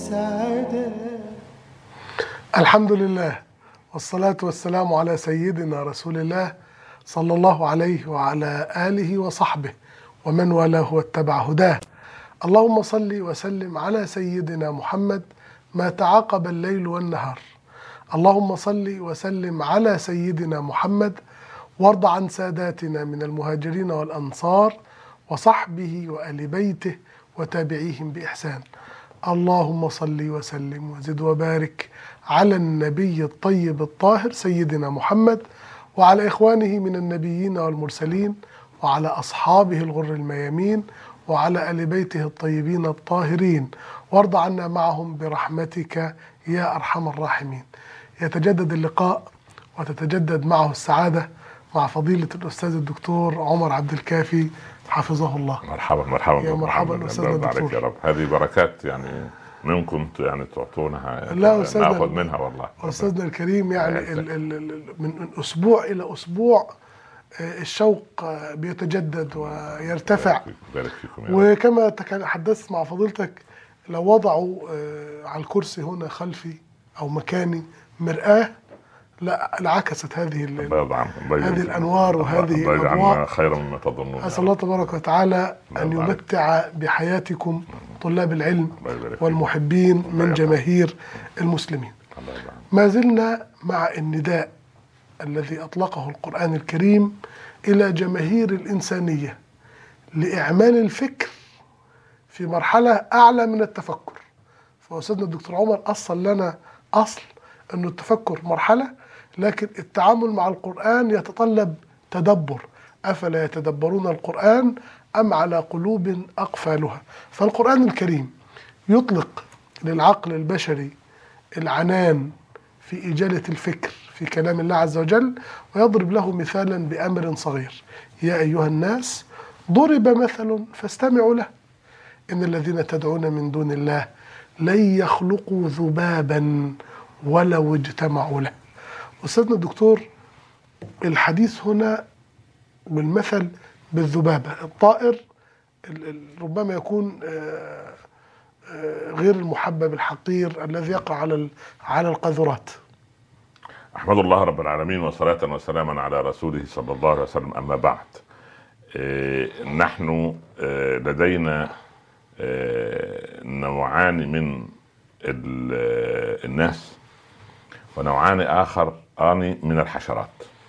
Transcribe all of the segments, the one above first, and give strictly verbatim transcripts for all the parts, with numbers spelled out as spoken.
السعادة. الحمد لله والصلاة والسلام على سيدنا رسول الله صلى الله عليه وعلى آله وصحبه ومن والاه واتبع هداه. اللهم صل وسلم على سيدنا محمد ما تعاقب الليل والنهار. اللهم صل وسلم على سيدنا محمد وارض عن ساداتنا من المهاجرين والأنصار وصحبه وآل بيته وتابعيهم بإحسان. اللهم صل وسلم وزد وبارك على النبي الطيب الطاهر سيدنا محمد وعلى إخوانه من النبيين والمرسلين وعلى أصحابه الغر الميامين وعلى آل بيته الطيبين الطاهرين، وارض عنا معهم برحمتك يا أرحم الراحمين. يتجدد اللقاء وتتجدد معه السعادة مع فضيلة الأستاذ الدكتور عمر عبد الكافي حفظه الله. مرحبا مرحبا يا مرحبا أستاذنا الدكتور. يا رب، هذه بركات يعني منكم يعني تعطونها، لا أستاذنا ناخذ منها والله. أستاذنا الكريم يعني ال ال ال من أسبوع إلى أسبوع الشوق بيتجدد ويرتفع. بارك فيكم يا رب. وكما تحدثت مع فضيلتك، لو وضعوا على الكرسي هنا خلفي أو مكاني مرآة لا انعكست هذه هذه الأنوار وهذه الأضواء خيرا مما تظنون. أسأل الله تبارك وتعالى أن يمتع بحياتكم طلاب العلم والمحبين من جماهير المسلمين. ما زلنا مع النداء الذي أطلقه القرآن الكريم إلى جماهير الإنسانية لإعمال الفكر في مرحلة أعلى من التفكر. فأستاذنا الدكتور عمر أصل لنا أصل أنه التفكر مرحلة، لكن التعامل مع القرآن يتطلب تدبر. أفلا يتدبرون القرآن أم على قلوب أقفالها؟ فالقرآن الكريم يطلق للعقل البشري العنان في إجالة الفكر في كلام الله عز وجل، ويضرب له مثالا بأمر صغير: يا أيها الناس ضرب مثل فاستمعوا له إن الذين تدعون من دون الله لن يخلقوا ذبابا ولو اجتمعوا له. أستاذنا الدكتور، الحديث هنا بالمثل بالذبابة، الطائر ربما يكون غير المحبب الحقير الذي يقع على على القاذورات. أحمد الله رب العالمين وصلاة وسلاما على رسوله صلى الله عليه وسلم. أما بعد، نحن لدينا نوعان من الناس ونوعان آخر آني من الحشرات.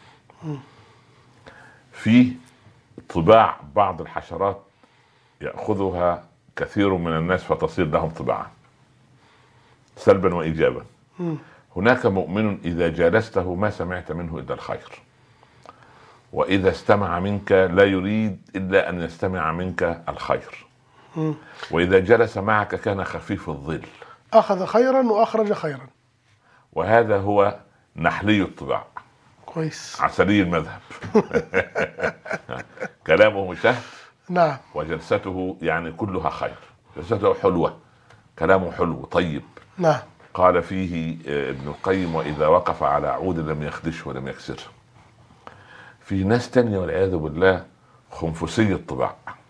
في طباع بعض الحشرات يأخذها كثير من الناس فتصير لهم طباعا سلبا وإيجابا. هناك مؤمن إذا جالسته ما سمعت منه إلا الخير، وإذا استمع منك لا يريد إلا أن يستمع منك الخير، وإذا جلس معك كان خفيف الظل، أخذ خيرا وأخرج خيرا. وهذا هو نحلي الطباع، كويس، عسلي المذهب. كلامه شهد، نعم، وجلسته يعني كلها خير، جلسته حلوة، كلامه حلو طيب. نعم. قال فيه ابن القيم: وإذا وقف على عود لم يخدش ولم يكسر. في ناس تانية والعياذ بالله خنفسي الطباع،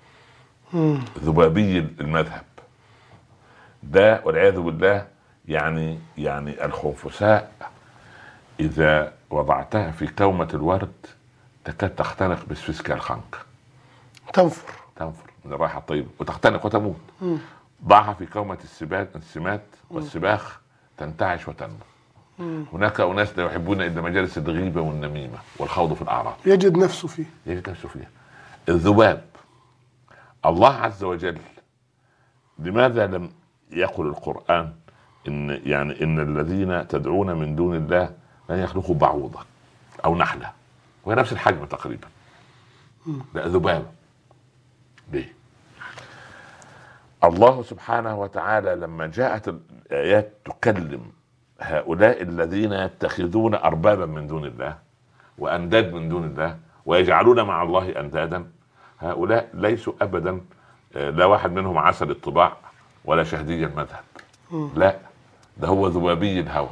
ذبابي المذهب، ده والعياذ بالله. يعني يعني الخنفساء إذا وضعتها في كومة الورد تكاد تختنق بسفسك الخنق، تنفر تنفر من الرائحة الطيبة وتختنق وتموت. ضعها في كومة السبات السمات والسباخ تنتعش وتنمو. هناك أناس لا يحبون إلا مجالس الغيبة والنميمة والخوض في الأعراض، يجد نفسه فيه يجد نفسه فيها. الذباب، الله عز وجل لماذا لم يقل القرآن إن يعني إن الذين تدعون من دون الله لن يخلقوا بعوضة أو نحلة، وهي نفس الحجم تقريبا؟ لا، ذبابة. ليه؟ الله سبحانه وتعالى لما جاءت الآيات تكلم هؤلاء الذين يتخذون أربابا من دون الله وأنداد من دون الله ويجعلون مع الله أندادا، هؤلاء ليسوا أبدا لا واحد منهم عسل الطباع ولا شهدي المذهب، لا، ده هو ذبابي الهوى.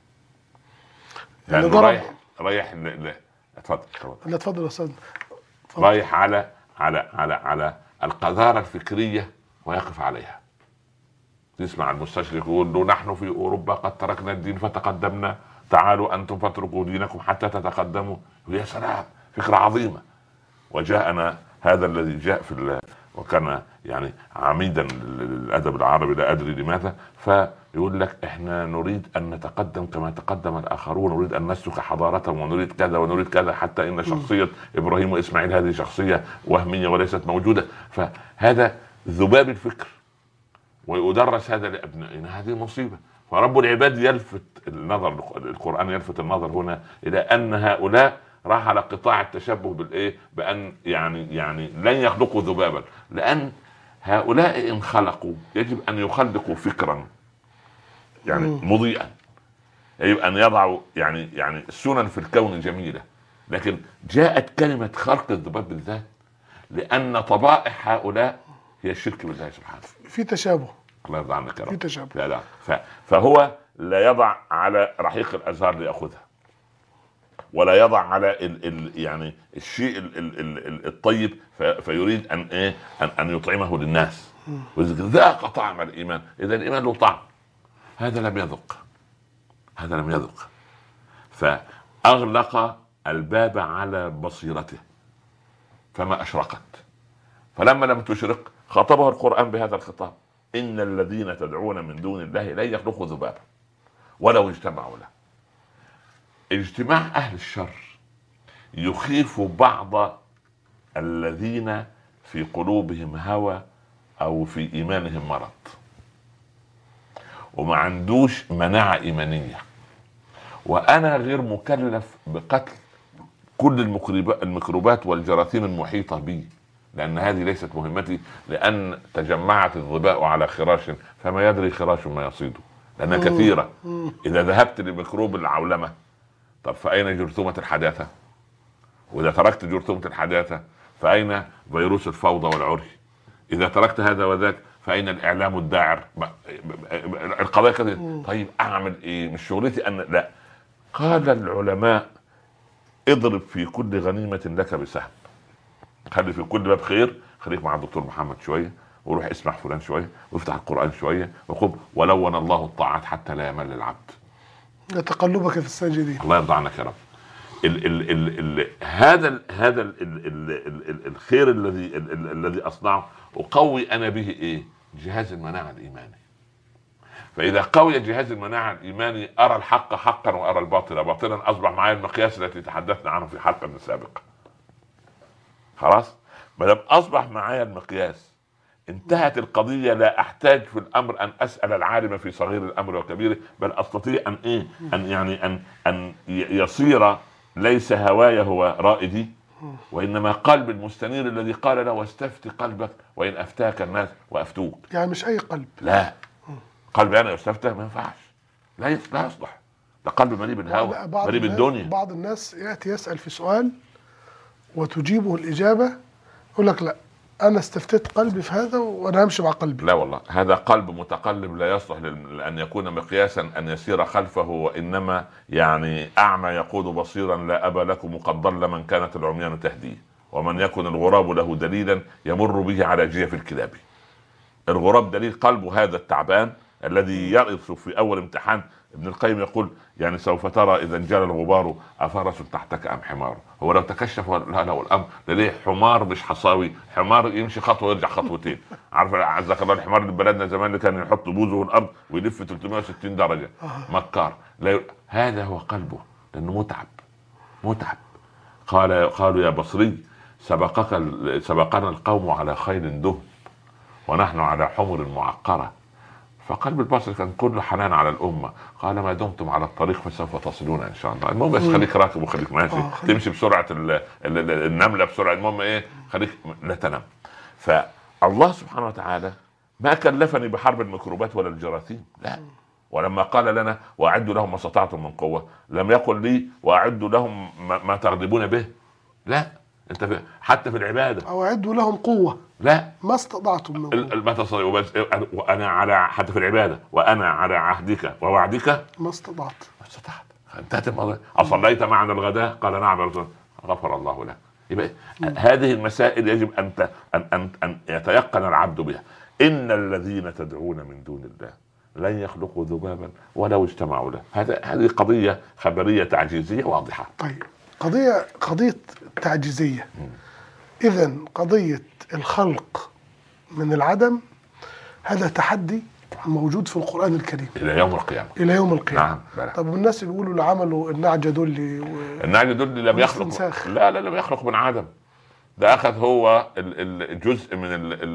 لأنه رايح رايح لا اتفضل لا اتفضل يا استاذ. رايح على على على على القذارة الفكرية ويقف عليها. تسمع المستشرق يقول له نحن في اوروبا قد تركنا الدين فتقدمنا، تعالوا انتم فاتركوا دينكم حتى تتقدموا. يا سلام، فكره عظيمه. وجاءنا هذا الذي جاء في ال... وكان يعني عميدا للادب العربي لا ادري لماذا، فيقول لك احنا نريد ان نتقدم كما تقدم الاخرون، نريد ان نسلك حضارتهم، ونريد كذا ونريد كذا، حتى ان شخصيه ابراهيم واسماعيل هذه شخصيه وهميه وليست موجوده. فهذا ذباب الفكر، ويدرس هذا لابنائنا، هذه مصيبه. فرب العباد يلفت النظر، القران يلفت النظر هنا الى ان هؤلاء راح على قطاع التشبه بالايه، بان يعني يعني لن يخلقوا ذبابا، لان هؤلاء ان خلقوا يجب ان يخلقوا فكرا يعني مضيئا، يجب ان يضعوا يعني يعني سنن في الكون جميله. لكن جاءت كلمه خلق الذباب بالذات لان طبائع هؤلاء هي الشرك بالله سبحانه. في تشابه، الله يرضى عنك يا رب. في تشابه. لا لا فهو لا يضع على رحيق الازهار ليأخذها، ولا يضع على ال ال يعني الشيء ال ال ال الطيب فيريد ان ايه ان, أن يطعمه للناس. ذاق طعم الايمان، اذا الايمان له طعم، هذا لم يذق، هذا لم يذق، فاغلق الباب على بصيرته فما اشرقت. فلما لم تشرق خاطبه القرآن بهذا الخطاب: ان الذين تدعون من دون الله لن يخلقوا ذبابا ولو اجتمعوا له. اجتماع اهل الشر يخيف بعض الذين في قلوبهم هوى او في ايمانهم مرض وما عندوش مناعة ايمانية. وانا غير مكلف بقتل كل الميكروبات والجراثيم المحيطة بي، لان هذه ليست مهمتي، لان تجمعت الظباء على خراش فما يدري خراش ما يصيده، لانها كثيرة. اذا ذهبت لميكروب العولمة، طب فأين جرثومة الحداثة؟ وإذا تركت جرثومة الحداثة فأين فيروس الفوضى والعري؟ إذا تركت هذا وذاك فأين الإعلام الداعر؟ القضايا كده. طيب أعمل إيه؟ مش شغلتي أن لا. قال العلماء: اضرب في كل غنيمة لك بسهم. خلي في كل باب خير، خليك مع الدكتور محمد شوية، وروح اسمع فلان شوية، وافتح القرآن شوية، وقم ولون الله الطاعات حتى لا يمل العبد. تقلبك في الساجدين. الله يرضى عنك يا رب. ال ال ال ال هذا ال هذا ال ال ال ال الخير الذي الذي اصنعه اقوي انا به ايه؟ جهاز المناعه الايماني. فاذا قوي جهاز المناعه الايماني ارى الحق حقا وارى الباطل باطلا. اصبح معي المقياس التي تحدثنا عنه في حلقه سابقه. خلاص، ما دام اصبح معي المقياس انتهت القضية. لا احتاج في الامر ان اسأل العالم في صغير الامر وكبيره، بل استطيع ان ايه ان يعني ان ان يصير ليس هواي هو رائدي، وانما قلب المستنير الذي قال له: واستفت قلبك وان افتاك الناس وافتوك. يعني مش اي قلب، لا، قلبي انا يستفتى ما ينفعش، لا لا يصلح، ده قلب مليء بالهوى مليء بالدنيا. بعض الناس ياتي يسأل في سؤال وتجيبه الاجابة يقول لك: لا، أنا استفتيت قلبي في هذا وأنا همشي مع قلبي. لا والله، هذا قلب متقلب لا يصلح لأن يكون مقياسا أن يسير خلفه، وإنما يعني أعمى يقود بصيرا لا أبا لكم قد ضل من كانت العميان تهديه، ومن يكن الغراب له دليلا يمر به على جيف الكلاب. الغراب دليل قلبه هذا التعبان الذي يرث في أول امتحان. ابن القيم يقول: يعني سوف ترى إذا انجلى الغبار أفرس تحتك أم حمار. هو لو تكشف لا له الأمر، لديه حمار مش حصاوي، حمار يمشي خطوة ويرجع خطوتين. عارف عزك الله الحمار اللي بلدنا زمان اللي كان يحط بوزه الأرض ويلف ثلاثمائة وستين درجة، مكار. لا، هذا هو قلبه، لأنه متعب متعب. قال قالوا: يا بصري سبقك سبقنا القوم على خيل دهم ونحن على حمر معقرة. فقلب البصري كان كله حنان على الأمة. قال: ما دمتم على الطريق فسوف تصلون إن شاء الله. المهم بس خليك راكب وخليك ماشي، تمشي بسرعة النملة بسرعة، المهم إيه، خليك لا تنام. فالله سبحانه وتعالى ما كلفني بحرب الميكروبات ولا الجراثيم، لا. ولما قال لنا: وأعدوا لهم ما استطعتم من قوة، لم يقل لي: وأعدوا لهم ما تغضبون به. لا، انت في حتى في العباده او اعدوا لهم قوه، لا ما استطعتم من قوه، ما تستطيعوا. وانا على حتى في العباده وانا على عهدك ووعدك ما استطعت ما استطعت. انتهت الموضوع. اصليت معنا الغداء؟ قال: نعم يا رسول الله. غفر الله لك. يبقى هذه المسائل يجب ان ان ان, أن يتيقن العبد بها. ان الذين تدعون من دون الله لن يخلقوا ذبابا ولو اجتمعوا له. هذا هذه قضيه خبريه تعجيزيه واضحه. طيب قضيه قضيه تعجيزيه. اذا قضيه الخلق من العدم هذا تحدي موجود في القرآن الكريم الى يوم القيامه. الى يوم القيامه. نعم. طب الناس اللي بيقولوا اللي عملوا النعجه دول و... النعجه دول لم يخلق. لا لا لم يخلق من عدم. ده اخذ هو الجزء من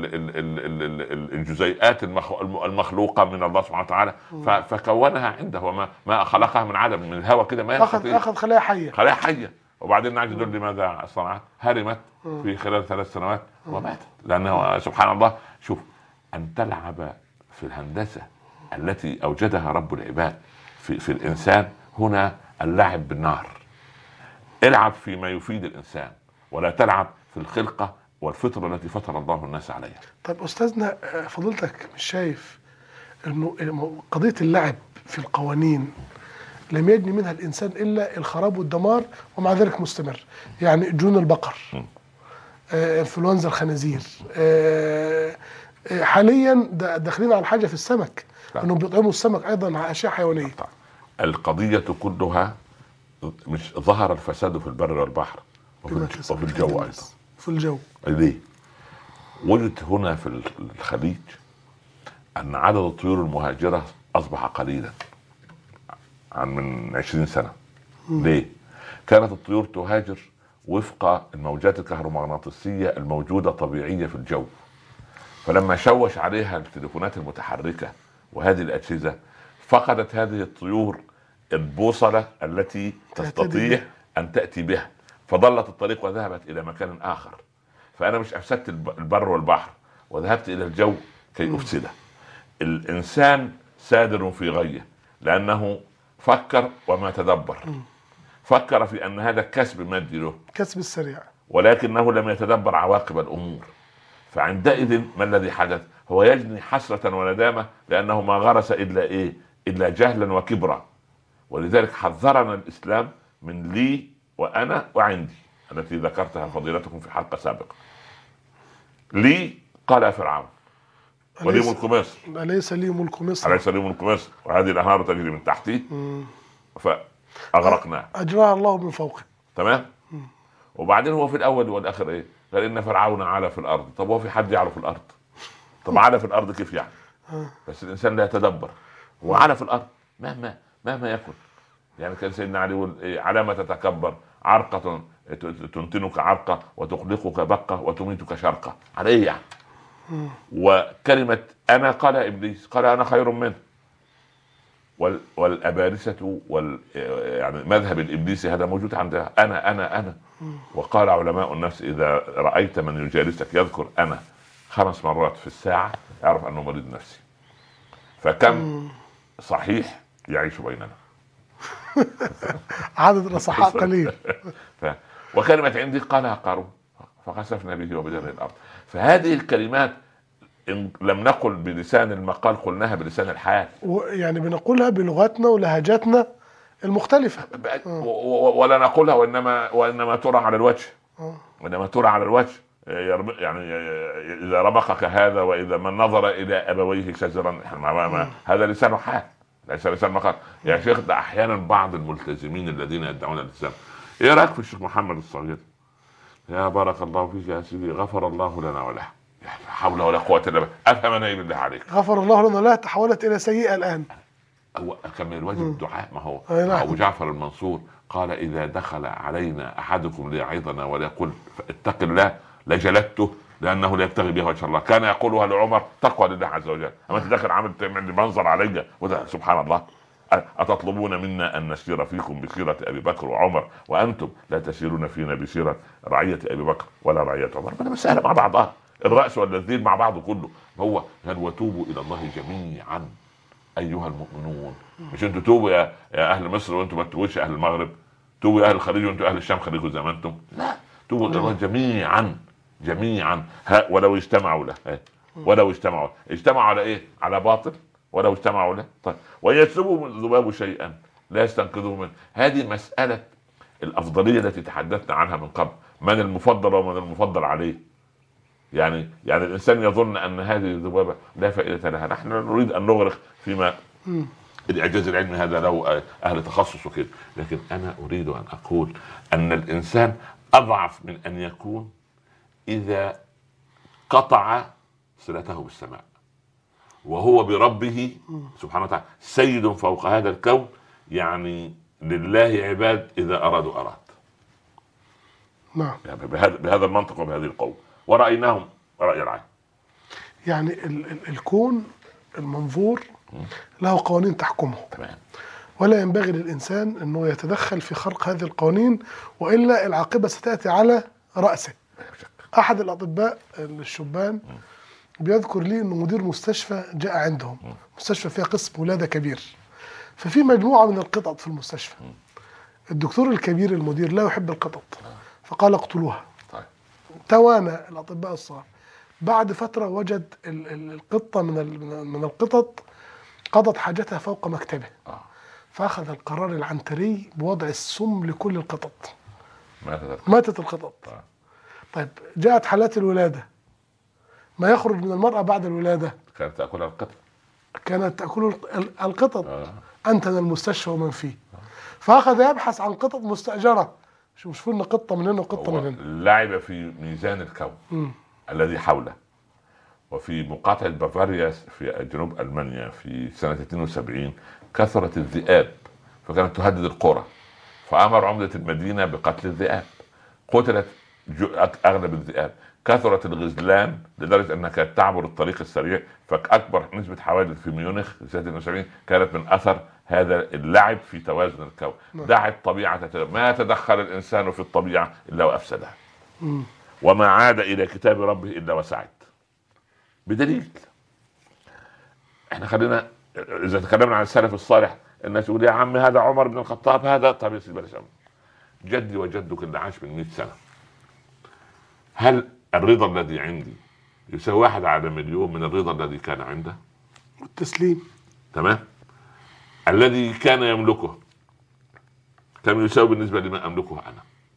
الجزيئات المخلوقه من الله سبحانه وتعالى فكونها عنده. وما ما خلقها من عدم، من الهواء كده ما اخذ اخذ خلايا حيه خلايا حيه. وبعدين النعجه دول لماذا صنعت؟ هرمت في خلال ثلاث سنوات وماتت. لانه سبحان الله، شوف ان تلعب في الهندسه التي اوجدها رب العباد في, في الانسان. هنا اللعب بالنار. العب فيما يفيد الانسان ولا تلعب في الخلقه والفطره التي فطر الله الناس عليها. طيب استاذنا فضيلتك مش شايف انه قضيه اللعب في القوانين لم يجني منها الانسان الا الخراب والدمار ومع ذلك مستمر؟ يعني جنون البقر، آه، انفلونزا الخنازير، آه، آه، حاليا داخلين على حاجه في السمك انهم بيطعموا السمك ايضا اشياء حيوانيه. القضيه كلها مش ظهر الفساد في البر والبحر وفي, وفي الجو ايضا. في الجو ليه؟ وجد هنا في الخليج ان عدد الطيور المهاجره اصبح قليلا عن من عشرين سنه. م. ليه؟ كانت الطيور تهاجر وفق الموجات الكهرومغناطيسيه الموجوده طبيعيه في الجو، فلما شوش عليها التليفونات المتحركه وهذه الاجهزه فقدت هذه الطيور البوصله التي تستطيع ان تاتي بها، فضلت الطريق وذهبت الى مكان اخر. فانا مش افسدت البر والبحر وذهبت الى الجو كي افسده. الانسان سادر في غيه لانه فكر وما تدبر. فكر في ان هذا كسب مادي له، كسب السريع، ولكنه لم يتدبر عواقب الامور. فعندئذ ما الذي حدث؟ هو يجني حسرة وندامة لانه ما غرس الا ايه؟ الا جهلا وكبرا. ولذلك حذرنا الاسلام من لي وانا وعندي التي ذكرتها فضيلتكم في حلقة سابقة. لي قال فرعون ولي ملك مصر، أليس لي ملك مصر أليس لي ملك مصر وهذه الأنهار تجري من تحتي فأغرقنا أجراها الله من فوقه. تمام. مم. وبعدين هو في الأول والآخر إيه؟ قال إن فرعون علا في الأرض. طب هو في حد يعلو في الأرض؟ طب علا في الأرض كيف يعني؟ بس الإنسان لا يتدبر. وعلا في الأرض مهما مهما يكن. يعني كان سيدنا علي يقول إيه؟ على ما تتكبر؟ عرقة تنتنك عرقة وتخلقك بقة وتميتك شرقة. على إيه يعني؟ وكلمة أنا قال إبليس قال أنا خير منه. والأبارسة وال يعني مذهب الإبليسي هذا موجود عندها أنا أنا أنا. وقال علماء النفس إذا رأيت من يجالسك يذكر أنا خمس مرات في الساعة اعرف أنه مريض نفسي. فكم صحيح يعيش بيننا عدد الأصحاء قليل. ف... وكلمة عندي قالها قارون فخسفنا به وبداره الأرض. فهذه الكلمات إن لم نقل بلسان المقال قلناها بلسان الحال. يعني بنقولها بلغتنا ولهجاتنا المختلفة ولا نقولها وإنما وإنما ترى على الوجه. وإنما ترى على الوجه يعني إذا رمقك هذا وإذا من نظر إلى أبويه شجرا هذا لسان حال ليس لسان مقال. يا شيخ ده أحيانا بعض الملتزمين الذين يدعون الإسلام إيه رأيك في الشيخ محمد الصغير؟ يا بارك الله فيك يا سيدي غفر الله لنا وله. لا حول ولا قوة إلا بالله. أفهم أنا بالله عليك. غفر الله لنا لا تحولت إلى سيئة الآن. هو كمل الواجب الدعاء. ما هو أبو جعفر المنصور قال إذا دخل علينا أحدكم ليعظنا وليقول اتق الله لجلدته لأنه لا يبتغي بها وجه الله. كان يقولها لعمر تقوى لله عز وجل. أما أنت داخل عامل منظر علي وده سبحان الله. أتطلبون منا أن نسير فيكم بسيرة أبي بكر وعمر وأنتم لا تسيرون فينا بسيرة رعية أبي بكر ولا رعية عمر. أنا مسألة مع بعضها الرأس ولا الذيل مع بعضه كله. هو قال وتوبوا إلى الله جميعا أيها المؤمنون. مش أنتوا توبوا يا, يا أهل مصر وأنتم ما تتوبوش أهل المغرب. توبوا يا أهل الخليج وأنتم أهل الشام خليكوا زي ما أنتم. لا توبوا إلى الله جميعا جميعا ها ولو اجتمعوا له. ولو اجتمعوا اجتمعوا على إيه؟ على باطل. ولو اجتمعوا له. طيب ويسلبوا من ذباب شيئا لا يستنقذوه منه. هذه مسألة الأفضلية التي تحدثنا عنها من قبل. من المفضل ومن المفضل عليه. يعني يعني الانسان يظن ان هذه الذبابه لا فائده لها. نحن نريد ان نغرق فيما الاعجاز العلمي هذا له اهل تخصص وكده، لكن انا اريد ان اقول ان الانسان اضعف من ان يكون اذا قطع صلته بالسماء، وهو بربه سبحانه وتعالى سيد فوق هذا الكون. يعني لله عباد اذا ارادوا اراد. نعم. يعني بهذا بهذا المنطق وبهذه القوة، ورأيناهم رأي العين. يعني ال ال الكون المنظور له قوانين تحكمه. تمام. ولا ينبغي للإنسان أنه يتدخل في خلق هذه القوانين، وإلا العاقبة ستأتي على رأسه. أحد الأطباء الشبان بيذكر لي أنه مدير مستشفى جاء عندهم، مستشفى فيها قسم ولادة كبير، ففي مجموعة من القطط في المستشفى. الدكتور الكبير المدير لا يحب القطط، فقال اقتلوها. طيب. توانى الأطباء الصغار. بعد فترة وجد القطة من من القطط قضت حاجتها فوق مكتبه، آه. فأخذ القرار العنتري بوضع السم لكل القطط. ماتت ماتت القطط. آه. طيب جاءت حالات الولادة، ما يخرج من المرأة بعد الولادة كانت تأكلها القطط. كانت تأكل القطط. آه. أنتن المستشفى ومن فيه. فأخذ يبحث عن قطط مستأجرة. شو مش فلنا قطة من هنا وقطة من هنا. لعب في ميزان الكون م. الذي حوله. وفي مقاطعة بافاريا في جنوب ألمانيا في سنة اثنين وسبعين كثرت الذئاب، فكانت تهدد القرى، فأمر عمدة المدينة بقتل الذئاب. قتلت أغلب الذئاب. كثرت الغزلان لدرجة أنها كانت تعبر الطريق السريع، فأكبر نسبة حوادث في ميونخ في سنة اثنين وسبعين كانت من أثر هذا اللعب في توازن الكون. دعت طبيعة، ما تدخل الإنسان في الطبيعة إلا وأفسدها، وما عاد إلى كتاب ربه إلا وسعد. بدليل احنا خلينا اذا تكلمنا عن السلف الصالح، الناس يقول يا عم هذا عمر بن الخطاب هذا. طب يا سيدي بلاش عمر، جدي وجدك اللي عاش من مئة سنة. هل الرضا الذي عندي يساوي واحد على مليون من الرضا الذي كان عنده؟ التسليم. تمام. الذي كان يملكه كم يساوي بالنسبة لما أملكه أنا؟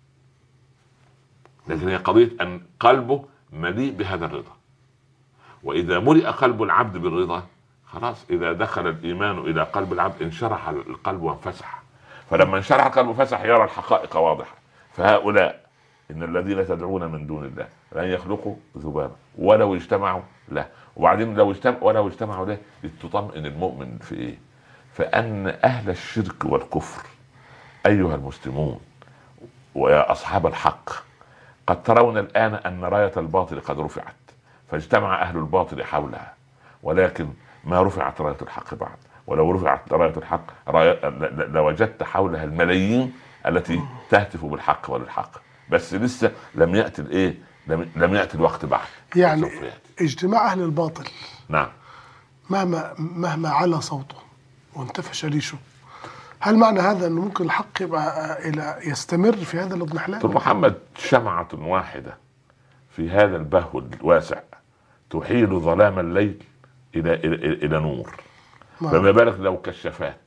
لكن هي قضية أن قلبه مليء بهذا الرضا. وإذا ملئ قلب العبد بالرضا خلاص، إذا دخل الإيمان إلى قلب العبد انشرح القلب وانفسح. فلما انشرح القلب وانفسح يرى الحقائق واضحة. فهؤلاء إن الذين تدعون من دون الله لن يخلقوا ذبابا ولو اجتمعوا له. وبعدين لو اجتمع ولو اجتمعوا له، تطمئن المؤمن في إيه؟ فأن أهل الشرك والكفر أيها المسلمون ويا أصحاب الحق قد ترون الآن أن راية الباطل قد رفعت، فاجتمع أهل الباطل حولها، ولكن ما رفعت راية الحق بعد. ولو رفعت راية الحق لوجدت حولها الملايين التي تهتف بالحق وللحق، بس لسه لم يأتي الإيه؟ لم, لم يأتي الوقت بعد. يعني اجتماع أهل الباطل نعم مهما مهما على صوته وانتفش ريشه، هل معنى هذا أنه ممكن الحق يبقى إلى يستمر في هذا الاضمحلال؟ محمد شمعة واحدة في هذا البهو الواسع تحيل ظلام الليل إلى إلى, إلى نور. فما بالك لو كشفات.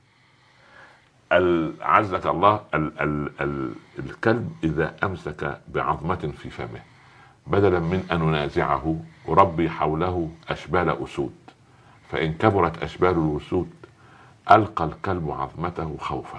عزك الله ال ال ال الكلب إذا أمسك بعظمة في فمه بدلا من أن ننازعه ربي حوله أشبال أسود، فإن كبرت أشبال الأسود ألقى الكلب عظمته خوفا.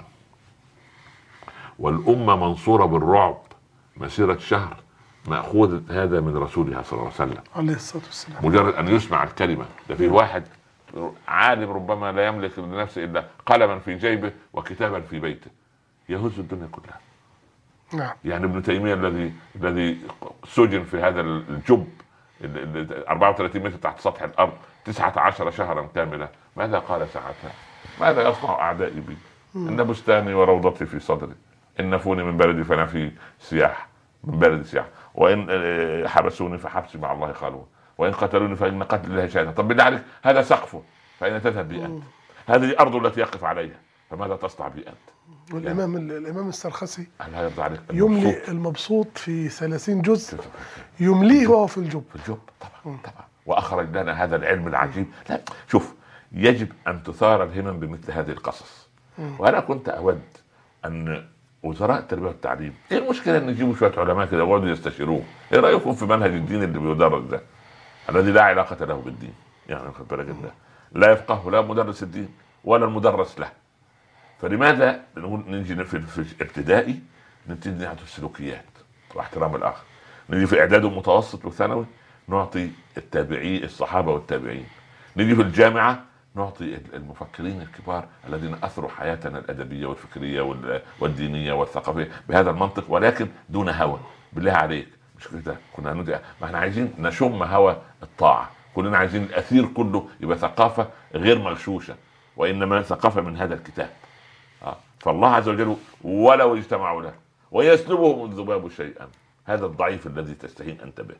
والأمة منصورة بالرعب مسيرة شهر، مأخوذ هذا من رسولها صلى الله عليه وسلم عليه الصلاة والسلام. مجرد أن يسمع الكلمة. ده في واحد عالم ربما لا يملك لنفسه إلا قلما في جيبه وكتابا في بيته يهز الدنيا كلها. نعم. يعني ابن تيمية الذي الذي سجن في هذا الجب أربعة وثلاثين متر تحت سطح الأرض تسعة عشر شهرا كاملة، ماذا قال ساعتها؟ ماذا يصنع أعدائي بي؟ إن بستاني وروضتي في صدري، إن نفوني من بلدي فأنا في سياح من بلد سياح، وإن حبسوني فحبسي مع الله خلوة، وإن قتلوني فإن قتل الله شهادة. طب بالله عليك هذا سقفه، فأين تذهب بي أنت؟ هذه الأرض التي يقف عليها، فماذا تصنع بي أنت؟ والإمام يعني الإمام السرخسي يملي المبسوط في ثلاثين جزء يمليه وهو في الجب. في الجب طبعا طبعا. وأخرج لنا هذا العلم العجيب. لا شوف، يجب أن تثار الهمم بمثل هذه القصص. وأنا كنت أود أن وزراء التربيه والتعليم، ايه المشكله ان يجيبوا شويه علماء كده ويقعدوا يستشيروه؟ ايه رايكم في منهج الدين اللي بيدرس ده الذي لا علاقه له بالدين؟ يعني خد بالك ده لا يفقه لا مدرس الدين ولا المدرس له. فلماذا نجي في, في ابتدائي نبتدي نعطي السلوكيات واحترام الاخر، نجي في اعداد ومتوسط وثانوي نعطي التابعي الصحابه والتابعين، نجي في الجامعه نعطي المفكرين الكبار الذين اثروا حياتنا الادبيه والفكريه والدينيه والثقافيه بهذا المنطق، ولكن دون هوى. بالله عليك مش كده كنا ندعي؟ ما احنا عايزين نشم هوى الطاعه، كلنا عايزين الاثير كله يبقى ثقافه غير مغشوشه، وانما ثقافه من هذا الكتاب. آه. فالله عز وجل ولو اجتمعوا له ويسلبهم الذباب شيئا، هذا الضعيف الذي تستهين انت به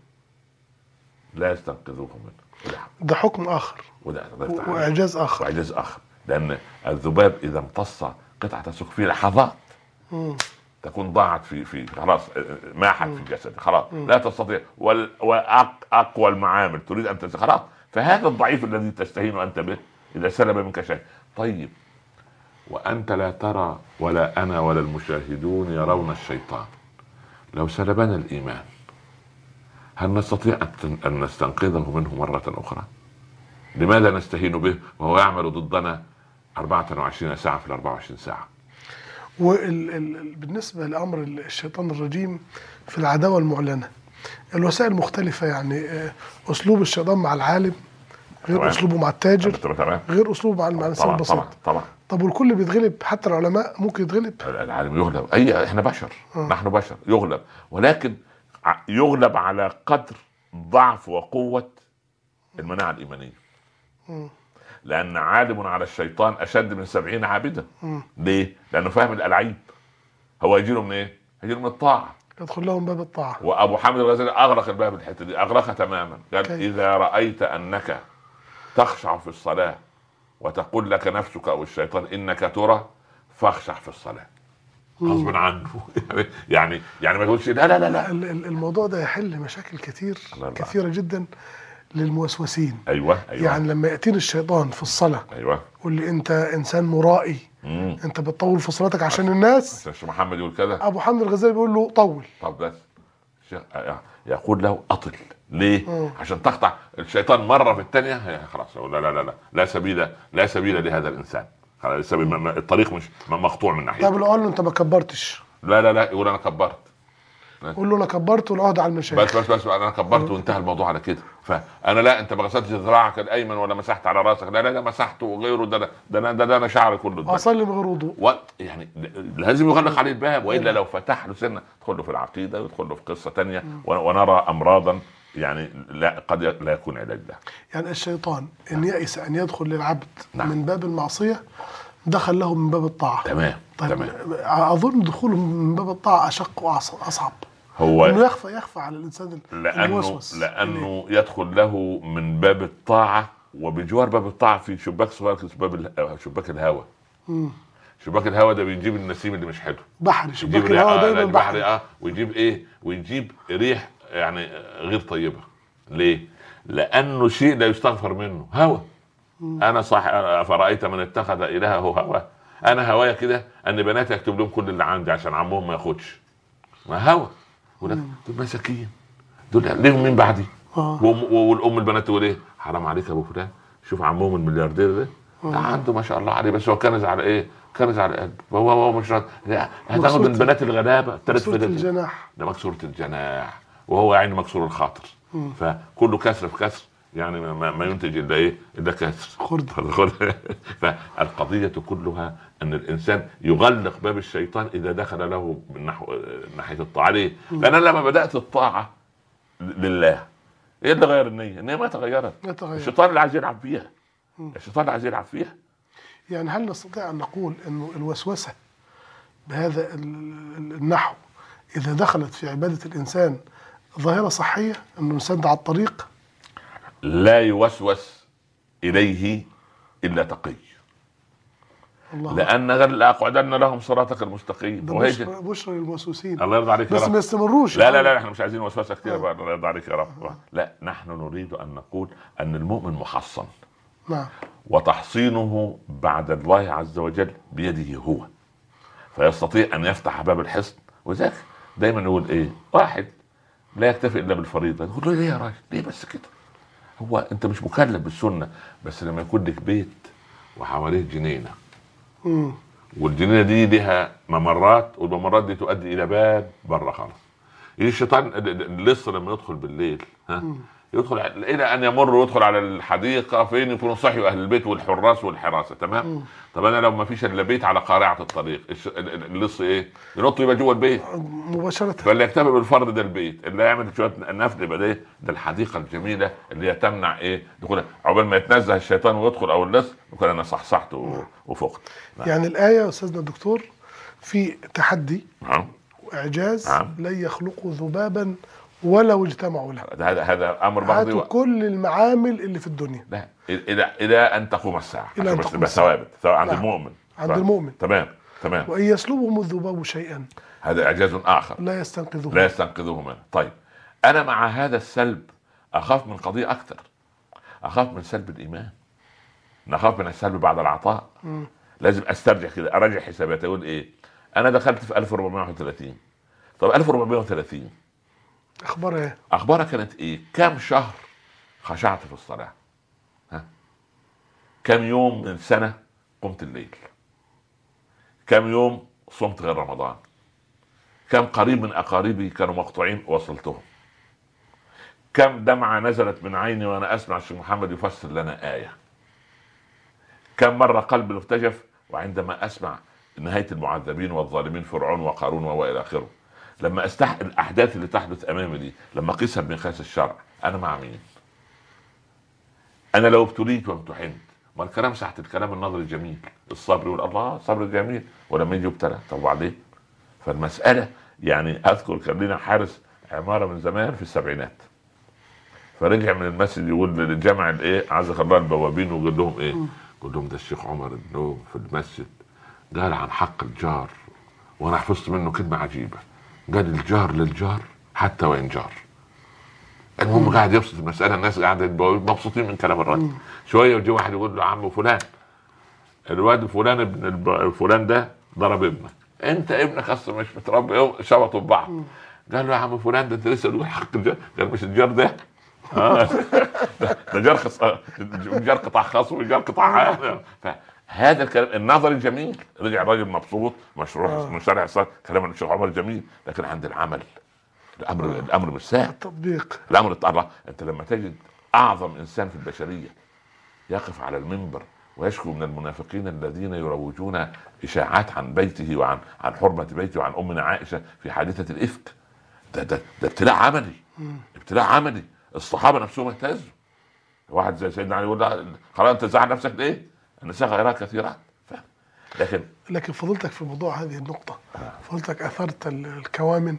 لا يستنقذوه منه. ده حكم اخر وده واعجاز اخر واعجاز اخر، لان الذباب اذا امتص قطعه سكر في لحظات مم. تكون ضاعت في في خلاص ماحت في جسدك خلاص مم. لا تستطيع، واقوى المعامل تريد ان تستطيع خلاص. فهذا الضعيف الذي تستهين انت به اذا سلب منك شيء. طيب وانت لا ترى ولا انا ولا المشاهدون يرون الشيطان لو سلبنا الايمان، هل نستطيع ان نستنقذه منه مره اخرى؟ لماذا نستهين به وهو يعمل ضدنا أربعة وعشرين ساعه في الأربعة وعشرين ساعه؟ وبالنسبه لامر الشيطان الرجيم في العداوه المعلنه، الوسائل مختلفه، يعني اسلوب الشيطان مع العالم غير طبعا. اسلوبه مع التاجر طبعا. غير اسلوبه مع الانسان البسيط. طبعا طبعا. طب والكل بيتغلب؟ حتى العلماء ممكن يتغلب؟ العالم يغلب، اي احنا بشر م. نحن بشر يغلب، ولكن يغلب على قدر ضعف وقوه المناعه الايمانيه. م. لان عالم على الشيطان اشد من سبعين عابدا. م. ليه؟ لانه فاهم الالعاب. هو يجيله من ايه؟ يجيله من الطاعه، يدخل لهم باب الطاعه. وابو حامد الغزالي اغلق الباب الحته دي، اغلقها تماما. قال كي. اذا رايت انك تخشع في الصلاه وتقول لك نفسك او الشيطان انك ترى فاخشع في الصلاه غصب عنه. يعني يعني ما تقولش لا لا لا لا. الموضوع ده يحل مشاكل كتير كثيره جدا للموسوسين. ايوه ايوه. يعني لما ياتيني الشيطان في الصلاه ايوه يقول لي انت انسان مرائي، مم. انت بتطول في صلاتك عشان الناس. مش محمد يقول كده؟ ابو حامد الغزالي بيقول له طول. طب بس يقول له اطل ليه؟ مم. عشان تقطع الشيطان مره في الثانيه خلاص. لا لا لا لا لا سبيل لا سبيل لهذا الانسان، الطريق مش مقطوع من ناحيته. طب لو قال له انت ما كبرتش؟ لا لا لا يقول انا كبرت. قول له انا كبرت والعهد على المشايخ. بس بس بس انا كبرت وانتهى الموضوع على كده. فانا لا انت ما غسلتش ذراعك الايمن ولا مسحت على راسك، لا لا لا مسحته وغيره، ده ده ده, ده, ده انا شعري كله اصلي من غير وضوء و... يعني لازم يغلق عليه الباب، والا لو فتح له سنه يدخل له في العقيده ويدخل له في قصه ثانيه، ونرى امراضا يعني لا قد لا يكون علاج لها. يعني الشيطان ان يئس ان يدخل للعبد نعم. من باب المعصيه دخل له من باب الطاعه. تمام طيب تمام. اظن دخوله من باب الطاعه اشق واصعب. هو انه يخفى يخفى على الانسان لانه الموسوس، لانه يدخل له من باب الطاعه، وبجوار باب الطاعه في شباك صغير اسمه باب شباك الهواء. امم شباك الهواء ده بيجيب النسيم اللي مش حلو. بحري شباك الهواء دايما آه بحري. اه ويجيب ايه؟ ويجيب ريح يعني غير طيبه. ليه؟ لانه شيء لا يستغفر منه، هوى. انا صح. فرأيت من اتخذ الهه هواه. انا هوايا كده ان بناتي اكتب لهم كل اللي عندي عشان عمهم ما ياخدش. ما هوى. دول مساكين، دول ليهم مين بعدي؟ آه. والام البنات تقول ايه؟ حرام عليك يا ابو فلان، شوف عمهم الملياردير ده ده عنده ما شاء الله عليه، بس هو كنز على ايه؟ كنز على قلب. هو هو مش هتاخد البنات الغلابه ثلاث مكسوره الجناح، ده مكسوره الجناح، وهو يعني مكسور الخاطر. مم. فكله كسر في كسر، يعني ما, ما ينتج الا ايه؟ الا كسر خرد. فالقضيه كلها ان الانسان يغلق باب الشيطان اذا دخل له من نحو ناحيه الطاعه. ليه؟ لان لما بدات الطاعه لله ايه اللي غير النيه؟ النيه ما تغيرت. الشيطان اللي عايز يلعب فيها. الشيطان اللي عايز يلعب فيها. يعني هل نستطيع ان نقول انه الوسوسه بهذا النحو اذا دخلت في عباده الانسان ظاهره صحيه، انه الانسان ده على الطريق؟ لا يوسوس اليه الا تقي. لان لأقعدن لهم صراطك المستقيم. بشرى بشرى للموسوسين. الله يرضى عليك يا رب. بس ما يستمروش. لا لا لا احنا مش عايزين وسوسه كتير بقى. الله يرضى عليك يا رب. لا نحن نريد ان نقول ان المؤمن محصن. نعم. وتحصينه بعد الله عز وجل بيده هو. فيستطيع ان يفتح باب الحصن. وذاك دايما يقول ايه، واحد لا يكتفي الا بالفريضه، يقول له ليه يا راجل ليه بس كده؟ هو انت مش مكلف بالسنه، بس لما يكون لك بيت وحواليه جنينه، مم. والجنينه دي لها ممرات، والممرات دي تؤدي الى باب بره خالص. يجي الشيطان اللص لما يدخل بالليل، ها، يدخل الى ان يمر ويدخل على الحديقه فين يكونوا صحيوا اهل البيت والحراس والحراسه، تمام. مم. طب انا لو ما فيش الا بيت على قارعه الطريق، الش- اللص ايه؟ ينط يبقى جوه البيت مباشرة. فاللي يكتفي بالفرد ده البيت، اللي يعمل شويه نفل يبقى ده ده الحديقه الجميله اللي هي تمنع ايه دخولها، عقبال ما يتنزه الشيطان ويدخل او اللص يكون انا صحصحت و- وفقت. نعم. يعني الآية يا أستاذنا الدكتور في تحدي نعم. وإعجاز، نعم. لن يخلقوا ذبابا ولو اجتمعوا له. هذا هذا امر بغضي هاتوا و... كل المعامل اللي في الدنيا لا، الى الى ان تقوم الساعه، إلى عشان أن بس تقوم تبقى الساعة. ثوابت ثوابت عند نعم. المؤمن. عند ف- المؤمن. تمام تمام. وإن يسلبهم الذباب شيئا هذا اعجاز اخر لا يستنقذوه. لا يستنقذه منه. طيب انا مع هذا السلب اخاف من قضيه اكثر، اخاف من سلب الايمان، نخاف من السلب بعد العطاء. مم. لازم استرجع كده، اراجع حساباتي، اقول ايه، انا دخلت في ألف وأربعمائة وثلاثين. طب ألف وأربعمائة وثلاثين أخبار إيه؟ اخبارها كانت ايه؟ كم شهر خشعت في الصلاه؟ ها؟ كم يوم من سنه قمت الليل؟ كم يوم صمت غير رمضان؟ كم قريب من اقاربي كانوا مقطوعين وصلتهم؟ كم دمعه نزلت من عيني وانا اسمع الشيخ محمد يفسر لنا ايه؟ كم مره قلبي ارتجف وعندما اسمع نهايه المعذبين والظالمين فرعون وقارون والى اخره؟ لما استحق الاحداث اللي تحدث امامي دي، لما اقيسها بمقياس الشرع، انا مع مين؟ انا لو ابتليت وامتحنت، ما الكلام ساعه الكلام النظري الجميل، الصبر يقول الله صبر جميل، ولما يجي ابتلى طب وبعدين؟ فالمساله يعني اذكر كان لنا حارس عماره من زمان في السبعينات، فرجع من المسجد يقول للجامع الايه عزك الله البوابين، وقال لهم ايه؟ قال لهم ده الشيخ عمر النوم في المسجد قال عن حق الجار، وانا حفظت منه كلمه عجيبه، قال الجار للجار حتى وان جار. المهم قاعد يبسط المساله، الناس قاعده مبسوطين من كلام الراجل. شويه ويجي واحد يقول له عم فلان، الواد فلان ابن الب... فلان ده ضرب ابنك، انت ابنك اصلا مش متربي، شبطوا ببعض. قال له يا عم فلان ده انت لسه تقول حق الجار؟ قال مش الجار ده آه. ده, ده جار خص... جار قطاع خاص وجار قطاع عام. فهذا الكلام النظري الجميل، رجع راجل مبسوط مشروع آه. من شارع صار كلام الشيخ عمر جميل، لكن عند العمل الامر آه. الامر مش سهل. التطبيق الامر الله، انت لما تجد اعظم انسان في البشريه يقف على المنبر ويشكو من المنافقين الذين يروجون اشاعات عن بيته وعن عن حرمه بيته وعن امنا عائشه في حادثه الافك، ده ده, ده ابتلاء عملي. مم. ابتلاء عملي. الصحابه نفسهم اهتزوا. واحد زي سيدنا علي يقول له خلاص انت زعل نفسك ليه؟ النساء غيرات كثيرات. لكن لكن فضلتك في موضوع هذه النقطة، فضلتك أثرت ال- الكوامن.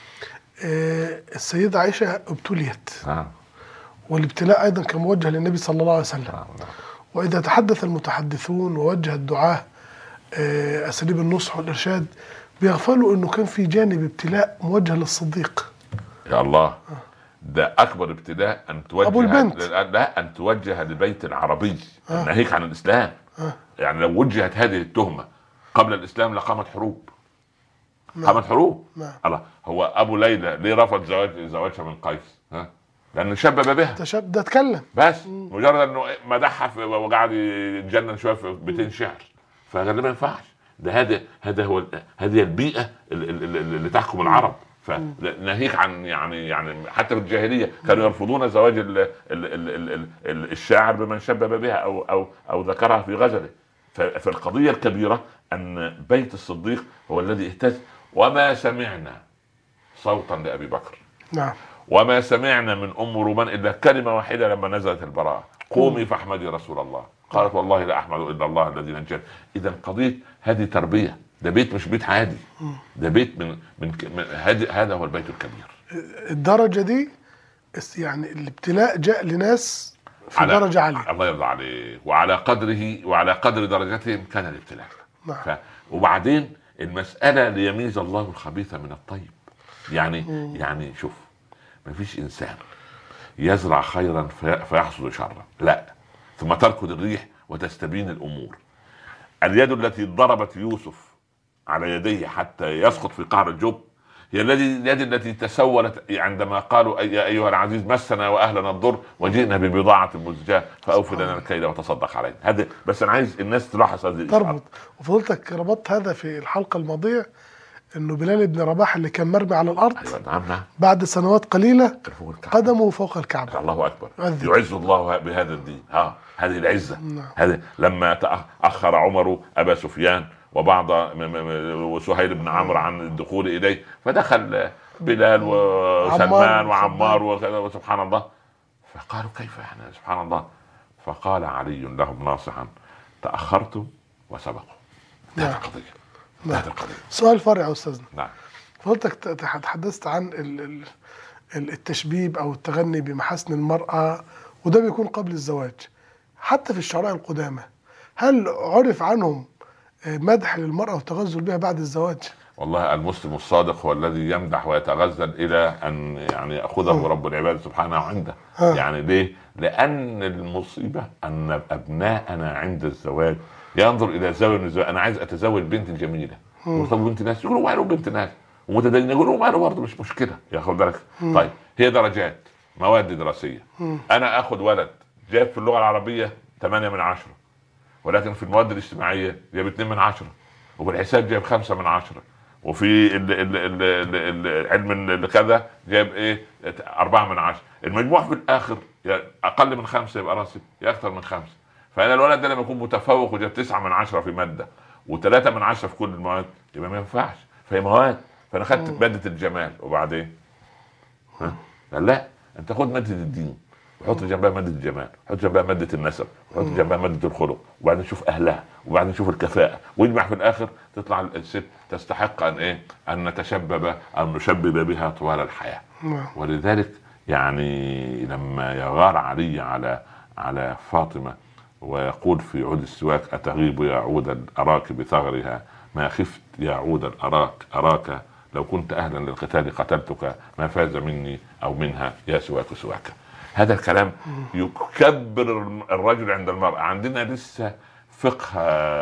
آه، السيدة عائشة ابتليت، آه. والابتلاء أيضا كان موجه للنبي صلى الله عليه وسلم. آه. وإذا تحدث المتحدثون ووجه الدعاة آه، أساليب النصح والإرشاد، بيغفلوا أنه كان في جانب ابتلاء موجه للصديق. يا الله، ده اكبر ابتلاء ان توجه أبو البنت. لا ان توجه لبيت العربي آه. ناهيك عن الاسلام. آه. يعني لو وجهت هذه التهمه قبل الاسلام لقامت حروب. نعم. قامت حروب. نعم. الله، هو ابو ليلى ليه رفض زواج زواجها من قيس؟ ها؟ لانه شبب بها تشاب ده اتكلم. بس مجرد انه مدحها في- وقعد يتجنن شويه في بيتين شعر، فقال ما ينفعش. ده هذا هذا هو هذه البيئه اللي, اللي, اللي تحكم العرب. فناهيك عن يعني يعني حتى في الجاهليه كانوا يرفضون زواج ال ال ال ال ال ال الشاعر بمن شبب بها او او او ذكرها في غزله. فالقضيه الكبيره ان بيت الصديق هو الذي اهتز. وما سمعنا صوتا لابي بكر، نعم. وما سمعنا من ام رومان الا كلمه واحده لما نزلت البراءه، قومي فاحمدي رسول الله. قالت والله لا احمد الا الله الذي نجاني. اذا قضيه هذه تربيه، ده بيت مش بيت عادي، ده بيت من من, من هذا هذا هو البيت الكبير. الدرجة دي يعني الابتلاء جاء لناس في على درجة عالية. الله يرضى عليه، وعلى قدره وعلى قدر درجتهم كان الابتلاء. نعم. ف... وبعدين المسألة ليميز الله الخبيث من الطيب. يعني مم. يعني شوف، ما فيش إنسان يزرع خيرا في... فيحصد شرا، لا، ثم تركض الريح وتستبين الأمور. اليد التي ضربت يوسف على يديه حتى يسقط في قعر الجب، هي الذي اليد التي تسولت عندما قالوا يا ايها العزيز مسنا واهلنا الضر وجئنا ببضاعه مزجاه فاوف لنا الكيل وتصدق علينا. هذا بس انا عايز الناس تلاحظ هذه تربط. وفضلتك ربطت هذا في الحلقه الماضيه انه بلال بن رباح اللي كان مرمي على الارض، أيوة نعم نعم، بعد سنوات قليله قدمه فوق الكعبه. الله اكبر، أذن. يعز الله بهذا الدين. ها هذه العزه. نعم. هذه لما تاخر عمر ابا سفيان وبعض وسهيل بن عمرو عن الدخول اليه، فدخل بلال وسلمان وعمار وسبحان الله، فقالوا كيف احنا سبحان الله، فقال علي لهم ناصحا تاخرتم وسبقوا. نعم. هذه القضيه. نعم. هذه القضيه. سؤال فرعي استاذنا. نعم. فضلتك تحدثت عن التشبيب او التغني بمحاسن المراه، وده بيكون قبل الزواج. حتى في الشعراء القدامى هل عرف عنهم مدح للمرأة والتغزل بها بعد الزواج؟ والله المسلم الصادق هو الذي يمدح ويتغزل إلى أن يعني يأخذه رب العباد سبحانه عنده. يعني ليه؟ لأن المصيبة أن أبناءنا عند الزواج ينظر إلى زوج الزواج، أنا عايز أتزوج بنت جميلة، مرتبط بنت ناس، يقولوا ماله بنت ناس، ومتدين يقولوا ماله برضه مش مشكلة، ياخد بالك. طيب هي درجات مواد دراسية. أنا أخذ ولد جاب في اللغة العربية ثمانية من عشرة، ولكن في المواد الاجتماعية جاب اثنين من عشرة، وبالحساب جاب خمسة من عشرة، وفي ال ال ال ال ال علم الكذا جاب ايه أربعة من عشرة. المجموع في الآخر أقل من خمسة يبقى راسب، يا أكثر من خمسة. فأنا الولد ده لما يكون متفوق وجاب تسعة من عشرة في مادة وثلاثة من عشرة في كل المواد يبقى ما ينفعش، فهي مواد. فأنا خدت مادة الجمال وبعدين ها لا، أنت خد مادة الدين وحط جنبها مادة الجمال، حط جنبها مادة النسب، حط جنبها مادة الخلق، وبعدين نشوف أهلها، وبعدين نشوف الكفاءة، ويجمع في الآخر تطلع الست تستحق أن إيه؟ أن نتشبب أو نشبب بها طوال الحياة. ولذلك يعني لما يغار علي على على فاطمة ويقول في عود السواك أتغيب يا عود أراك بثغرها، ما خفت يا عود أراك أراك لو كنت أهلا للقتال قتلتك، ما فاز مني أو منها يا سواك سواك. هذا الكلام يكبر الرجل عند المرأة. عندنا لسه فقه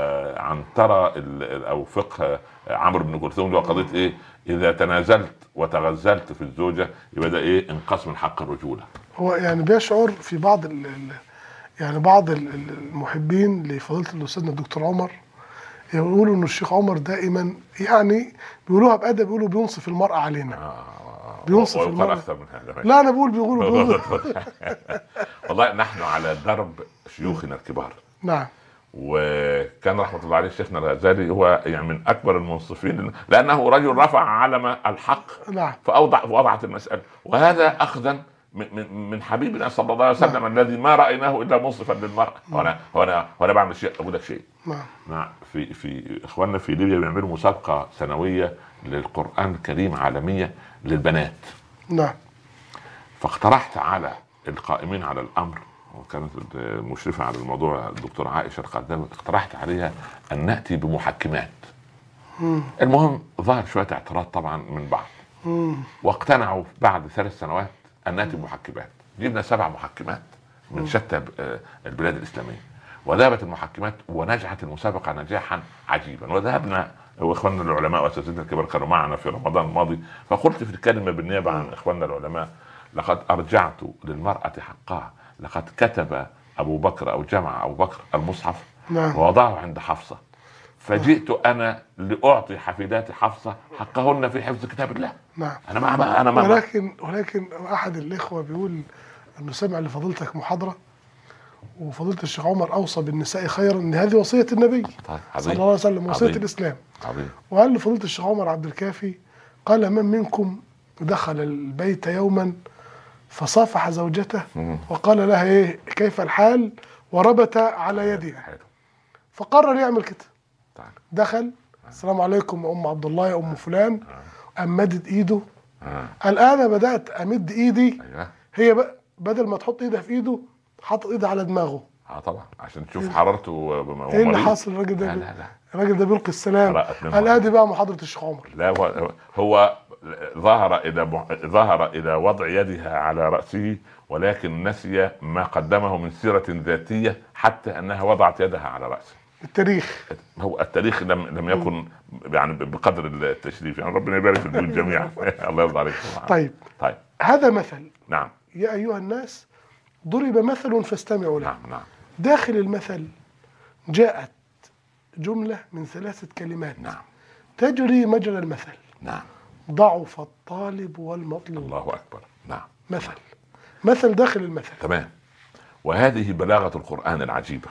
عنترة او فقه عمرو بن كلثوم وقضية ايه اذا تنازلت وتغزلت في الزوجة يبقى ده ايه انقاص من حق الرجولة. هو يعني بيشعر في بعض ال يعني بعض المحبين لفضيلة الاستاذ الدكتور عمر يقولوا ان الشيخ عمر دائما يعني بيقولوها بأدب، بيقولوا بينصف المرأة علينا. آه. بينصف المرأة أكثر من هذا. لا أنا بقول بيقولوا بيقولوا والله نحن على درب شيوخنا الكبار. نعم. وكان رحمة الله عليه شيخنا الغزالي هو يعني من أكبر المنصفين، لأنه رجل رفع علم الحق. نعم. فأوضع وضعت المسألة، وهذا أخذا من من حبيبنا صلى الله عليه وسلم. نعم. الذي ما رأيناه إلا منصفا للمرأة. وأنا وأنا وأنا بعمل شيء أقول لك شيء. نعم. نعم. في في إخواننا في ليبيا بيعملوا مسابقة سنوية للقرآن الكريم عالمية للبنات. نعم. فاقترحت على القائمين على الأمر، وكانت المشرفة على الموضوع الدكتورة عائشة القدامى، اقترحت عليها أن نأتي بمحكمات. مم. المهم ظهر شوية اعتراض طبعا من بعض. مم. واقتنعوا بعد ثلاث سنوات أن نأتي بمحكمات. جبنا سبع محكمات من شتى البلاد الإسلامية، وذهبت المحكمات ونجحت المسابقة نجاحا عجيبا. وذهبنا واخواننا العلماء واساتذتنا الكبار كانوا معنا في رمضان الماضي، فقلت في الكلمه بالنيابه عن اخواننا العلماء لقد ارجعت للمراه حقها. لقد كتب ابو بكر او جمع ابو بكر المصحف. نعم. ووضعه عند حفصه، فجئت انا لاعطي حفيدات حفصه حقهن في حفظ كتاب الله. نعم. انا ما انا ما ولكن ولكن احد الاخوه بيقول انه سمع لفضيلتك محاضره وفضيلة الشيخ عمر أوصى بالنساء خيرا، إن هذه وصية النبي صلى الله عليه وسلم، وصية عظيم. الإسلام. عظيم. وقال لفضيلة الشيخ عمر عبد الكافي قال من منكم دخل البيت يوما فصافح زوجته وقال لها إيه كيف الحال وربت على يدها، فقرر يعمل كده. دخل السلام عليكم يا أم عبد الله يا أم فلان، أم مدد إيده. قال أنا بدأت أمد إيدي، هي بقى بدل ما تحط إيدها في إيده حاطط ايده على دماغه. اه طبعا عشان تشوف حرارته. ايه اللي حاصل الراجل ده؟ لا لا لا الراجل ده بيلقي السلام. قال ادي بقى محاضره الشيخ عمر. لا هو, هو ظهر الى ظهر الى وضع يدها على راسه، ولكن نسي ما قدمه من سيره ذاتيه حتى انها وضعت يدها على راسه. التاريخ. هو التاريخ لم لم يكن يعني بقدر التشريف، يعني ربنا يبارك في البيوت جميعا. الله يرضى عليك. طيب طيب هذا مثل. نعم. يا أيها الناس ضرب مثل فاستمعوا له. نعم نعم. داخل المثل جاءت جملة من ثلاثة كلمات نعم. تجري مجرى المثل. نعم. ضعف الطالب والمطلوب. الله أكبر. نعم. مثل مثل داخل المثل. تمام. وهذه بلاغة القرآن العجيبة.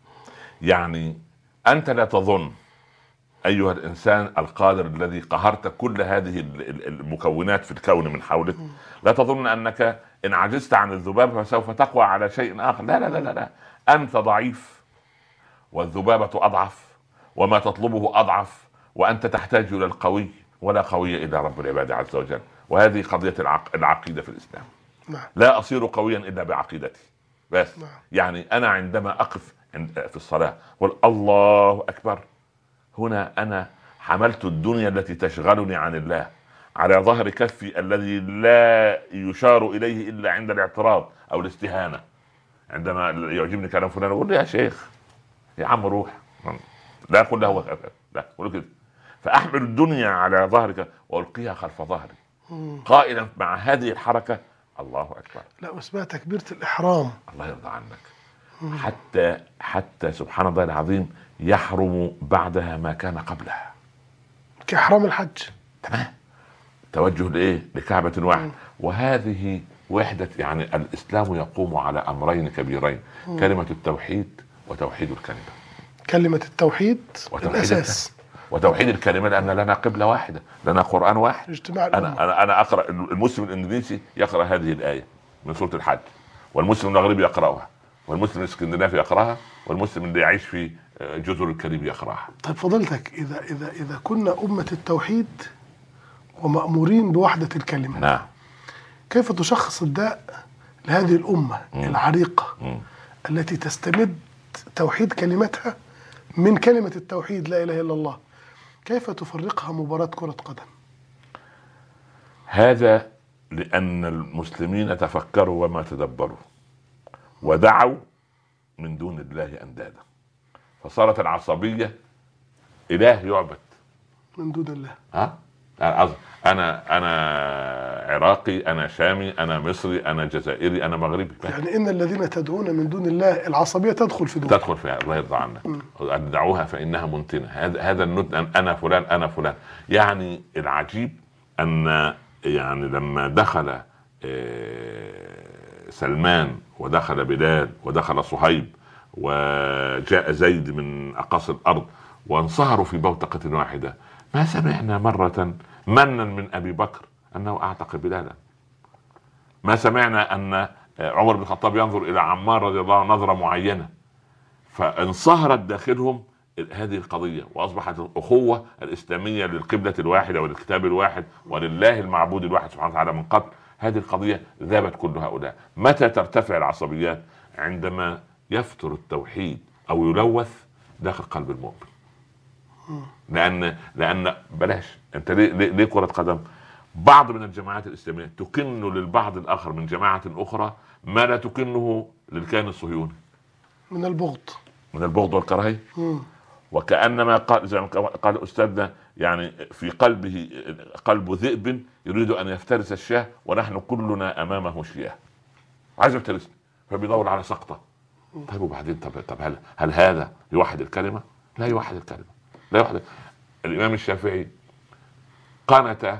يعني أنت لا تظن أيها الإنسان القادر الذي قهرت كل هذه المكونات في الكون من حولك، لا تظن أنك إن عجزت عن الذبابة فسوف تقوى على شيء آخر. لا لا لا لا, لا. أنت ضعيف والذبابة أضعف وما تطلبه أضعف، وأنت تحتاج إلى القوي، ولا قوي إلا رب العباد عز وجل. وهذه قضية العق... العقيدة في الإسلام. نعم. لا أصير قويا إلا بعقيدتي بس. نعم. يعني أنا عندما أقف عند في الصلاة والله أكبر، هنا أنا حملت الدنيا التي تشغلني عن الله على ظهر كفي الذي لا يشار إليه إلا عند الاعتراض أو الاستهانة. عندما يعجبني كلام فلان أقول له يا شيخ يا عم روح، لا أقول له هو لا أقول كده. فأحمل الدنيا على ظهرك وألقيها خلف ظهري قائلا مع هذه الحركة الله أكبر. لا اسمها تكبيرة الإحرام. الله يرضى عنك. حتى حتى سبحان الله العظيم يحرم بعدها ما كان قبلها كإحرام الحج. تمام. توجه لإيه؟ لكعبة واحد. وهذه وحدة، يعني الإسلام يقوم على أمرين كبيرين: مم. كلمة التوحيد وتوحيد الكلمة. كلمة التوحيد الأساس، وتوحيد الكلمة لأن لنا قبلة واحدة، لنا قرآن واحد. اجتماع أنا, أنا, أنا أقرأ، المسلم الإندونيسي يقرأ هذه الآية من سورة الحج، والمسلم المغربي يقرأها، والمسلم الاسكندنافي يقرأها، والمسلم اللي يعيش في جزر الكاريبي يقرأها. طيب فضلتك، إذا إذا إذا كنا أمة التوحيد ومأمورين بوحدة الكلمة، نعم، كيف تشخص الداء لهذه الأمة م. العريقة م. التي تستمد توحيد كلمتها من كلمة التوحيد لا إله إلا الله؟ كيف تفرقها مباراة كرة قدم؟ هذا لأن المسلمين تفكروا وما تدبروا ودعوا من دون الله أندادا، فصارت العصبية إله يعبد من دون الله. ها؟ أنا أنا عراقي، أنا شامي، أنا مصري، أنا جزائري، أنا مغربي. يعني إن الذين تدعون من دون الله العصبية تدخل في دون تدخل فيها. الله يرضى عنك. دعوها فإنها منتنة. هذا هذا الند أنا فلان أنا فلان. يعني العجيب أن يعني لما دخل سلمان ودخل بلال ودخل صهيب وجاء زيد من أقاصي الأرض وانصهروا في بوتقة واحدة، ما سمعنا مرة منا من أبي بكر أنه أعتق بلالا. ما سمعنا أن عمر بن الخطاب ينظر إلى عمار رضي الله عنه نظرة معينة. فانصهرت داخلهم هذه القضية، وأصبحت الأخوة الإسلامية للقبلة الواحدة وللكتاب الواحد ولله المعبود الواحد سبحانه وتعالى من قبل. هذه القضية ذابت كل هؤلاء. متى ترتفع العصبيات؟ عندما يفتر التوحيد أو يلوث داخل قلب المؤمن. لأن لأن بلاش أنت ليه, ليه كرة قدم؟ بعض من الجماعات الإسلامية تكن للبعض الآخر من جماعة أخرى ما لا تكنه للكيان الصهيوني من البغض من البغض والكراهية. وكأنما قال زي ما قال أستاذنا، يعني في قلبه قلب ذئب يريد أن يفترس الشاه ونحن كلنا أمامه شياه، عايز يفترسنا فبيدور على سقطة. طيب وبعدين طب, طب هل, هل هذا يوحد الكلمة؟ لا يوحد الكلمة، لا يوحد. الإمام الشافعي قانت،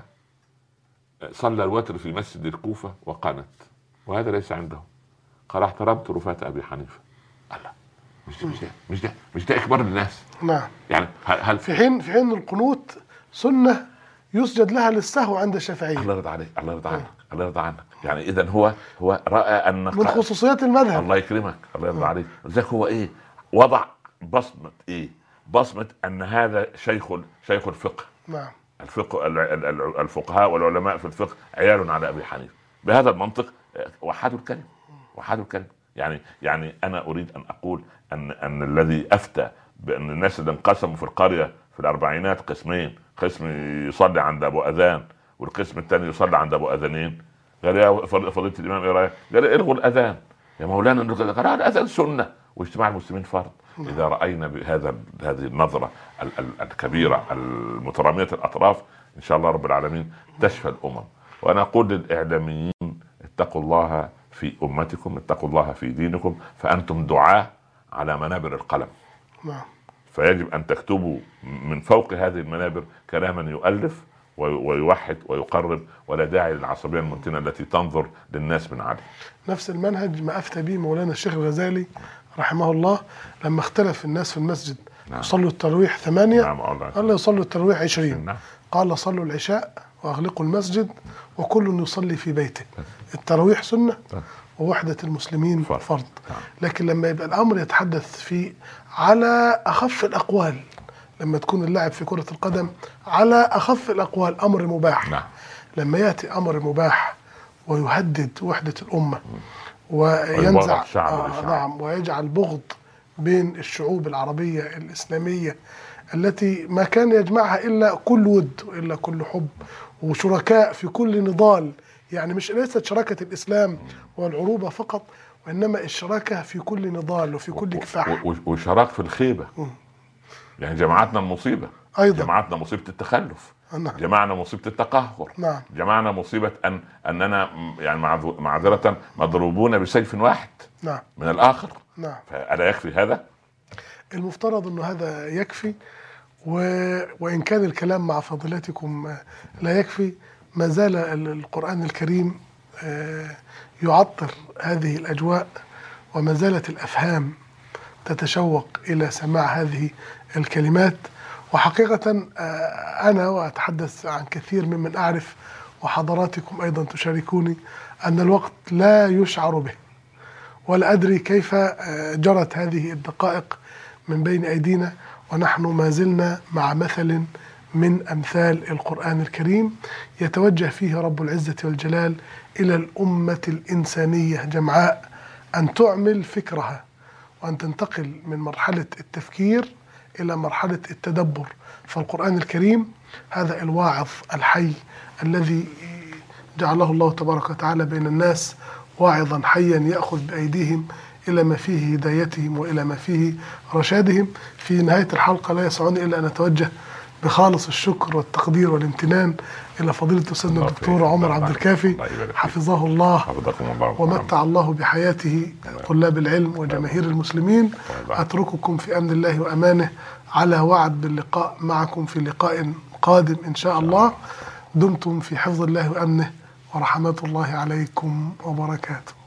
صلى الوتر في مسجد الكوفة وقانت، وهذا ليس عنده. قال احترمت رفات أبي حنيفة. الله، مش مش ده مش ده مش ده إكبار الناس. نعم. يعني هل في حين في حين القنوت سنة يسجد لها للسهو عند الشافعية. الله يرضى عليك، الله يرضى عنك، الله يرضى عنك. يعني إذا هو هو رأى أن من خصوصيات المذهب. الله يكرمك، الله يرضى عليك. لذلك هو إيه وضع بصمة إيه بصمة أن هذا شيخ شيخ الفقه. نعم. الفقه الفقهاء والعلماء في الفقه عيال على أبي حنيفة. بهذا المنطق وحدوا الكلمة، وحدوا الكلمة. يعني يعني أنا أريد أن أقول أن أن الذي أفتى بأن الناس اللي انقسموا في القرية في الأربعينات قسمين، قسم يصلي عند أبو أذان والقسم الثاني يصلي عند أبو أذانين، قال يا فضيلة الإمام إيه رأيك؟ قال الغوا الأذان يا مولانا. قال الأذان سنة واجتماع المسلمين فرض. اذا راينا بهذا هذه النظره الكبيره المتراميه الاطراف ان شاء الله رب العالمين تشفى الامم. وانا اقول للاعلاميين اتقوا الله في امتكم، اتقوا الله في دينكم، فانتم دعاة على منابر القلم. نعم. فيجب ان تكتبوا من فوق هذه المنابر كلاما يؤلف ويوحد ويقرب، ولا داعي للعصبيه المنتنه التي تنظر للناس من عدل. نفس المنهج ما افتى به مولانا الشيخ الغزالي رحمه الله لما اختلف الناس في المسجد. نعم. يصلوا التراويح ثمانية. نعم. قال يصلوا التراويح عشرين. نعم. قال صلوا العشاء واغلقوا المسجد وكل يصلي في بيته. التراويح سنة ووحدة المسلمين فرض, فرض. لكن لما يبقى الأمر يتحدث فيه على أخف الأقوال، لما تكون اللعب في كرة القدم على أخف الأقوال أمر مباح. نعم. لما يأتي أمر مباح ويهدد وحدة الأمة وينزع آه نعم ويجعل بغض بين الشعوب العربية الإسلامية التي ما كان يجمعها إلا كل ود وإلا كل حب وشركاء في كل نضال، يعني مش ليست شراكة الإسلام والعروبة فقط، وإنما الشراكة في كل نضال وفي كل كفاح وشراك في الخيبة. يعني جماعتنا المصيبة أيضا، جماعتنا مصيبة التخلف. نعم. جماعنا مصيبة التقهر. نعم. جماعنا مصيبة أن أننا يعني معذرة مضروبون بسيف واحد. نعم. من الآخر. نعم. فألا يكفي هذا؟ المفترض أنه هذا يكفي، و... وإن كان الكلام مع فضيلتكم لا يكفي، ما زال القرآن الكريم يعطر هذه الأجواء، وما زالت الأفهام تتشوق إلى سماع هذه الكلمات. وحقيقة أنا وأتحدث عن كثير ممن أعرف وحضراتكم أيضا تشاركوني أن الوقت لا يشعر به، ولا أدري كيف جرت هذه الدقائق من بين أيدينا ونحن ما زلنا مع مثل من أمثال القرآن الكريم يتوجه فيه رب العزة والجلال إلى الأمة الإنسانية جمعاء أن تعمل فكرها وأن تنتقل من مرحلة التفكير إلى مرحلة التدبر. فالقرآن الكريم هذا الواعظ الحي الذي جعله الله تبارك وتعالى بين الناس واعظا حيا يأخذ بأيديهم إلى ما فيه هدايتهم وإلى ما فيه رشادهم. في نهاية الحلقة لا يسعني إلا أن أتوجه بخالص الشكر والتقدير والامتنان إلى فضيلة أستاذنا الدكتور عمر عبد الكافي حفظه الله ومتع الله بحياته طلاب العلم وجماهير المسلمين. أترككم في أمن الله وأمانه على وعد باللقاء معكم في لقاء قادم إن شاء الله. دمتم في حفظ الله وأمنه ورحمة الله عليكم وبركاته.